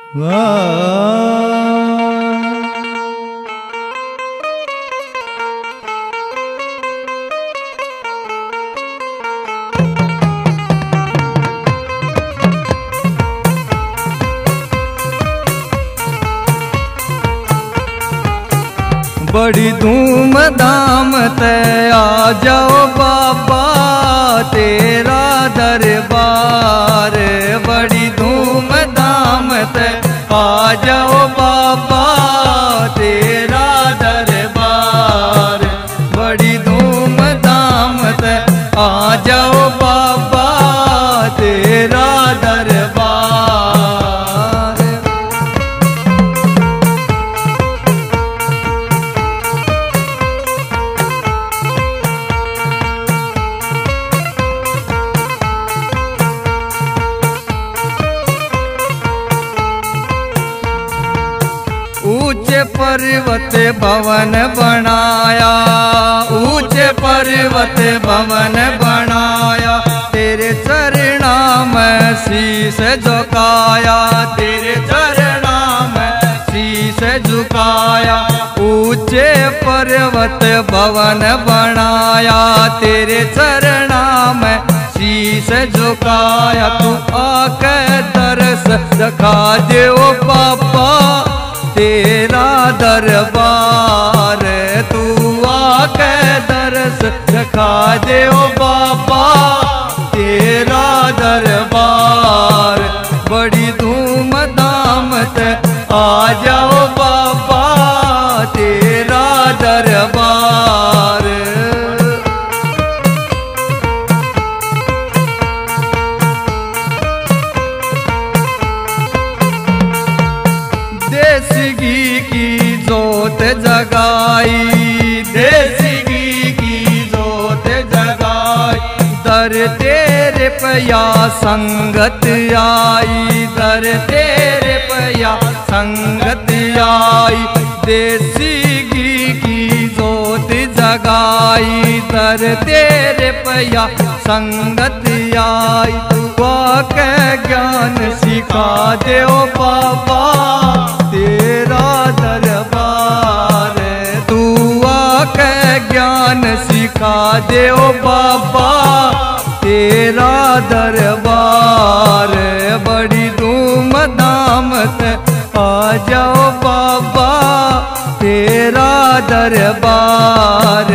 बड़ी धूमधाम ते आ जाओ बाबा तेरा दरबार। बड़ी धूमधाम ते आ जाओ बाबा तेरा दरबार। बड़ी धूमधाम ते आ जाओ बाबा तेरा दरबार। ऊंचे पर्वत भवन बनाया, ऊंचे पर्वत भवन बनाया, तेरे चरणा में शीश झुकाया, तेरे चरणा में शीश झुकाया। ऊंचे पर्वत भवन बनाया, तेरे चरणा में शीश झुकाया। तू आके दर्श दिखा दे ओ बाबा तेरा दरबार। तू आके दर्श दिखा दे ओ बाबा तेरा दरबार। बड़ी धूमधाम से आ जाओ बाबा तेरा दरबार। देसी घी की जोत जगाई, देसी घी की जोत जगाई, दर तेरे पया संगत आई, दर तेरे पया संगत आई। देसी घी की जोत जगाई, दर तेरे पया संगत आई। तू के ज्ञान सिखा दे ओ बाबा तेरा दरबार। तू आके ज्ञान सिखा दे ओ बाबा तेरा दरबार। बड़ी धूमधाम से आ जाओ बाबा तेरा दरबार।